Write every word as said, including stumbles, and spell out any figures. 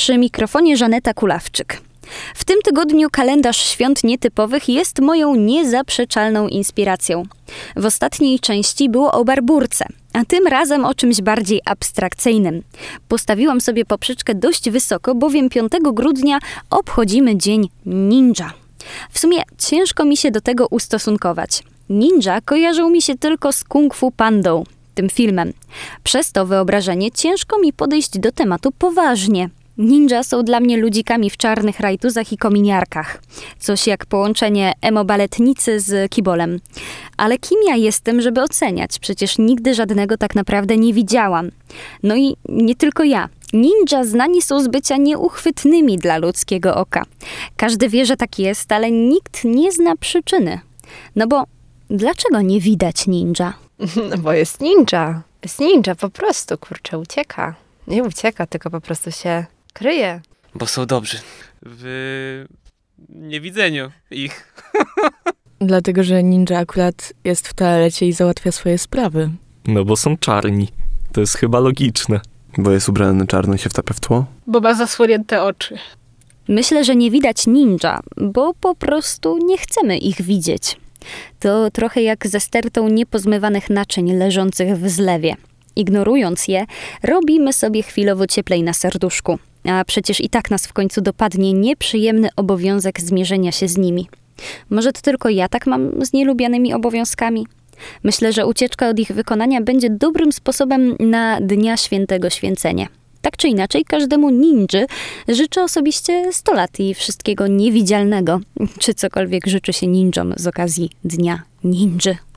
Przy mikrofonie Żaneta Kulawczyk. W tym tygodniu kalendarz świąt nietypowych jest moją niezaprzeczalną inspiracją. W ostatniej części było o Barburce, a tym razem o czymś bardziej abstrakcyjnym. Postawiłam sobie poprzeczkę dość wysoko, bowiem piątego grudnia obchodzimy Dzień Ninja. W sumie ciężko mi się do tego ustosunkować. Ninja kojarzył mi się tylko z Kung Fu Pandą, tym filmem. Przez to wyobrażenie ciężko mi podejść do tematu poważnie. Ninja są dla mnie ludzikami w czarnych rajtuzach i kominiarkach. Coś jak połączenie emo-baletnicy z kibolem. Ale kim ja jestem, żeby oceniać? Przecież nigdy żadnego tak naprawdę nie widziałam. No i nie tylko ja. Ninja znani są z bycia nieuchwytnymi dla ludzkiego oka. Każdy wie, że tak jest, ale nikt nie zna przyczyny. No bo dlaczego nie widać ninja? No bo jest ninja. Jest ninja, po prostu, kurczę, ucieka. Nie ucieka, tylko po prostu się kryje. Bo są dobrzy w niewidzeniu ich. Dlatego, że ninja akurat jest w toalecie i załatwia swoje sprawy. No bo są czarni. To jest chyba logiczne. Bo jest ubrany na czarno i się wtapia w tło? Bo ma zasłonięte oczy. Myślę, że nie widać ninja, bo po prostu nie chcemy ich widzieć. To trochę jak ze stertą niepozmywanych naczyń leżących w zlewie. Ignorując je, robimy sobie chwilowo cieplej na serduszku. A przecież i tak nas w końcu dopadnie nieprzyjemny obowiązek zmierzenia się z nimi. Może to tylko ja tak mam z nielubianymi obowiązkami? Myślę, że ucieczka od ich wykonania będzie dobrym sposobem na Dnia Świętego Święcenia. Tak czy inaczej, każdemu ninży życzę osobiście sto lat i wszystkiego niewidzialnego. Czy cokolwiek życzy się ninjom z okazji Dnia Ninży.